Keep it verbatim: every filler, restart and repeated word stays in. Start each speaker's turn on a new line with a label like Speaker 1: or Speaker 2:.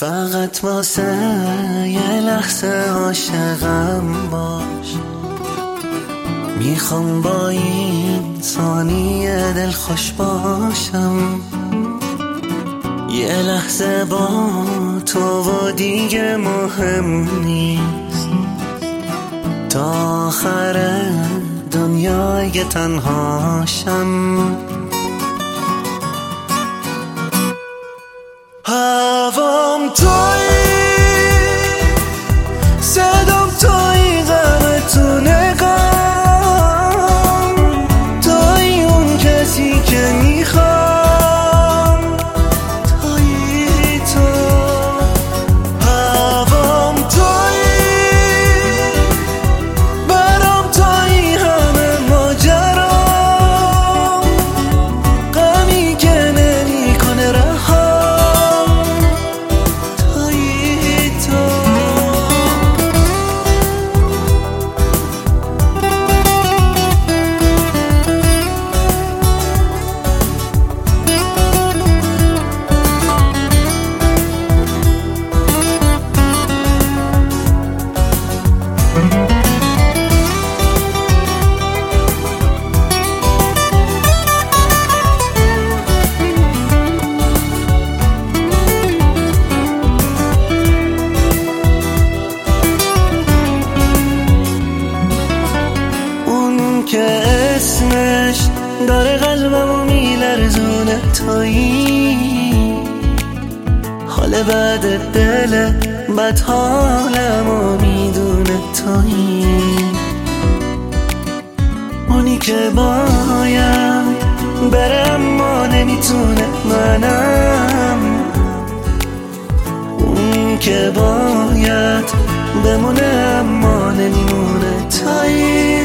Speaker 1: فقط واسه یه لحظه عاشقم باش، میخوام با این ثانیه دل خوش باشم، یه لحظه با تو و دیگه مهم نیست، تا آخر دنیای تنهاشم. هوام تویی، صدام تویی، غم تو نگام، تویی اون کسی که میخوام، تویی تو. هوام تویی، برام تویی، همه ماجرام، غمی که نمیکنه رها. که اسمش داره قلبمو میلرزونه، تویی حال بعد دل بد حالمو میدونه، تویی اونی که باید بره اما نمیتونه، منم اون که باید بمونه اما نمیمونه، تویی.